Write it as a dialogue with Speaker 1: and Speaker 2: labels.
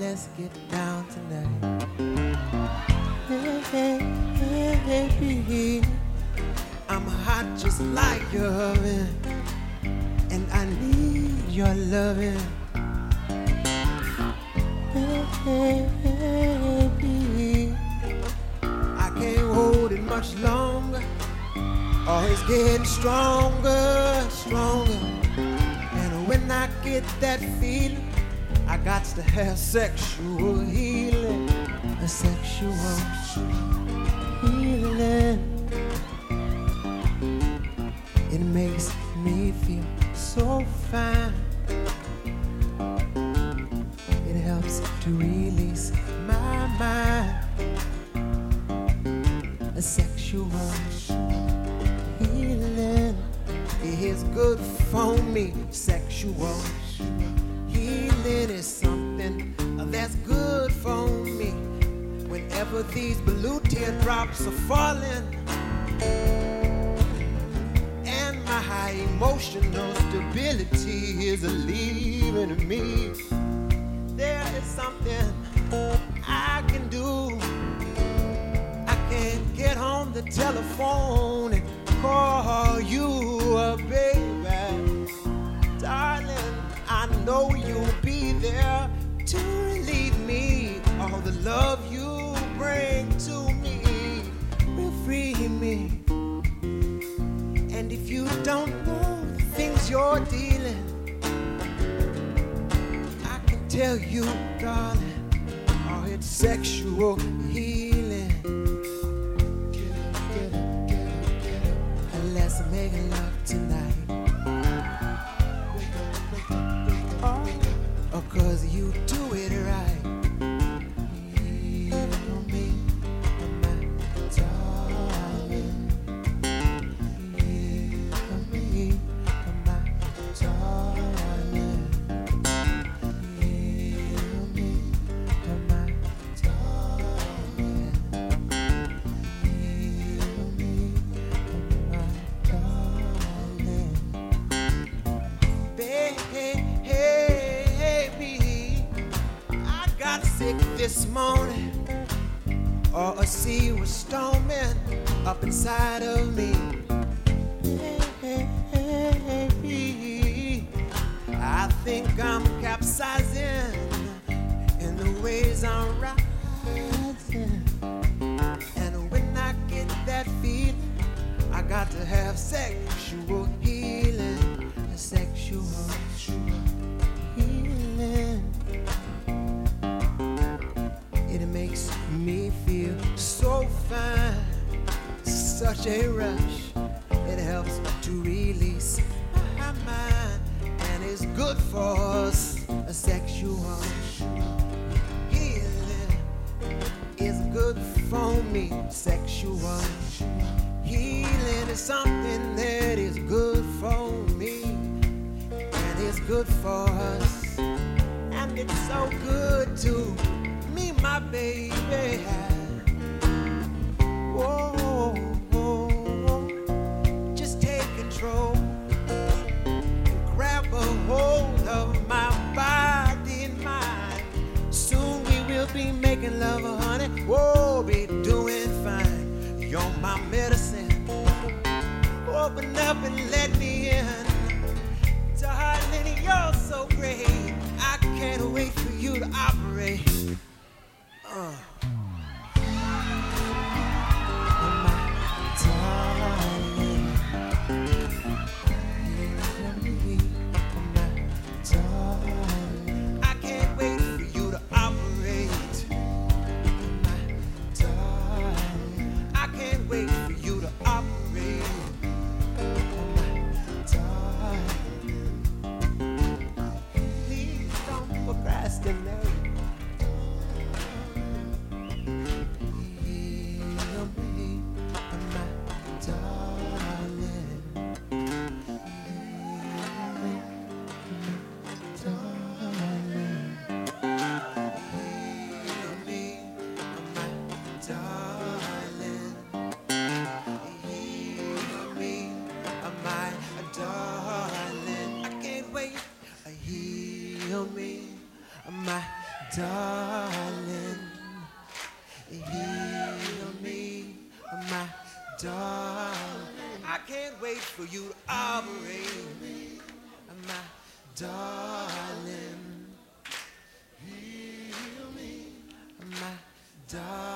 Speaker 1: let's get down tonight. Hey, baby, I'm hot just like your oven, and I need your loving. Baby, I can't hold it much longer. Oh, it's getting stronger, stronger. And when I get that feeling, I got to have sexual healing, a sexual healing. It makes me feel so fine. It helps to release my mind, a sexual healing is good for me. Sexual healing is something that's good for me. Whenever these blue teardrops are falling and my high emotional stability is leaving me, there is something I can do. I can get on the telephone and call you up, baby. Darling, I know you'll be there to relieve me. All the love you bring to me will free me. And if you don't know the things you're dealing, I can tell you, darling, oh, it's sexual healing. Let's make love tonight. Oh, 'cause you do it right. Heal me, my darling. Heal me, my darling. Heal me, my darling. Heal me, my darling. Baby, I got sick this morning. Or a sea was storming up inside of me. Baby, I think I'm capsizing in the waves I'm rising. And when I get that feeling, I got to have sexual healing, sexual healing. It makes me feel so fine, such a rush. It helps to release my mind, and it's good for us. A sexual healing is good for me. Sexual healing is something that is good for me, and it's good for us, and it's so good to me, my baby. Whoa, whoa, whoa. Just take control and grab a hold of my body and mind. Soon we will be making love, honey. Whoa, be doing fine. You're my medicine. Open up and let me in. Darling, you're so great. I can't wait for you to operate. I can't wait for you to operate. I can't wait for you to operate. Please don't procrastinate. heal me, my darling. I can't wait for you to operate, my darling. Heal me, my darling.